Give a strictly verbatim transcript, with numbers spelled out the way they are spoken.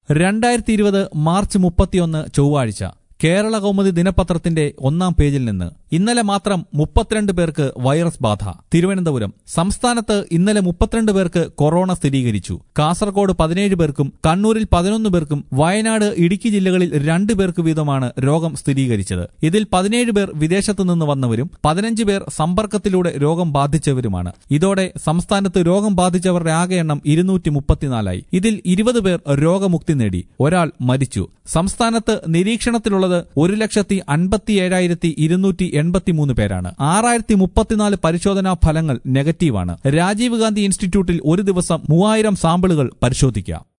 രണ്ടായിരത്തി ഇരുപത് മാർച്ച് മുപ്പത്തിയൊന്ന് ചൊവ്വാഴ്ച കേരള കൗമുദി ദിനപത്രത്തിന്റെ ഒന്നാം പേജിൽ നിന്ന് ഇന്നലെ മാത്രം മുപ്പത്തിരണ്ട് പേർക്ക് വൈറസ് ബാധ. തിരുവനന്തപുരം സംസ്ഥാനത്ത് ഇന്നലെ മുപ്പത്തിരണ്ട് പേർക്ക് കൊറോണ സ്ഥിരീകരിച്ചു. കാസർകോട് പതിനേഴ് പേർക്കും കണ്ണൂരിൽ പതിനൊന്ന് പേർക്കും വയനാട് ഇടുക്കി ജില്ലകളിൽ രണ്ട് പേർക്ക് വീതമാണ് രോഗം സ്ഥിരീകരിച്ചത്. ഇതിൽ പതിനേഴ് പേർ വിദേശത്തു നിന്ന് വന്നവരും പതിനഞ്ച് പേർ സമ്പർക്കത്തിലൂടെ രോഗം ബാധിച്ചവരുമാണ്. ഇതോടെ സംസ്ഥാനത്ത് രോഗം ബാധിച്ചവരുടെ ആകെ എണ്ണം ഇരുന്നൂറ്റി മുപ്പത്തിനാലായി. ഇതിൽ ഇരുപത് പേർ രോഗമുക്തി നേടി, ഒരാൾ മരിച്ചു. സംസ്ഥാനത്ത് നിരീക്ഷണത്തിലുള്ള ഒരു ലക്ഷത്തി അൻപത്തി ഏഴായിരത്തി ഇരുന്നൂറ്റി എൺപത്തിമൂന്ന് പേരാണ്. ആറായിരത്തി മുപ്പത്തിനാല് പരിശോധനാ ഫലങ്ങൾ നെഗറ്റീവാണ്. രാജീവ് ഗാന്ധി ഇൻസ്റ്റിറ്റ്യൂട്ടിൽ ഒരു ദിവസം മൂവായിരം സാമ്പിളുകൾ പരിശോധിക്കാം.